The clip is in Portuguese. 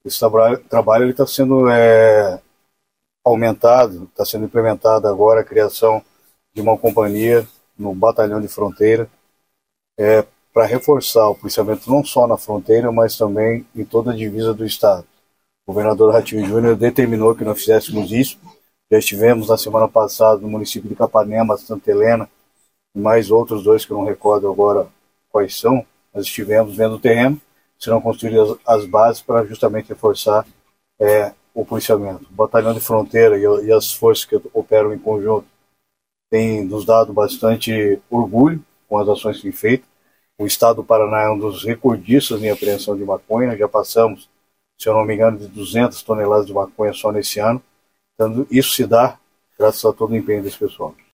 Esse trabalho está sendo aumentado, está sendo implementada agora a criação de uma companhia no Batalhão de Fronteira, para reforçar o policiamento não só na fronteira, mas também em toda a divisa do Estado. O governador Ratinho Júnior determinou que nós fizéssemos isso. Já estivemos na semana passada no município de Capanema, Santa Helena, e mais outros dois que eu não recordo agora quais são. Nós estivemos vendo o terreno, serão construídas as bases para justamente reforçar o policiamento. O Batalhão de Fronteira e as forças que operam em conjunto têm nos dado bastante orgulho com as ações que têm feito. O estado do Paraná é um dos recordistas em apreensão de maconha, já passamos, se eu não me engano, de 200 toneladas de maconha só nesse ano. Então, isso se dá graças a todo o empenho desse pessoal.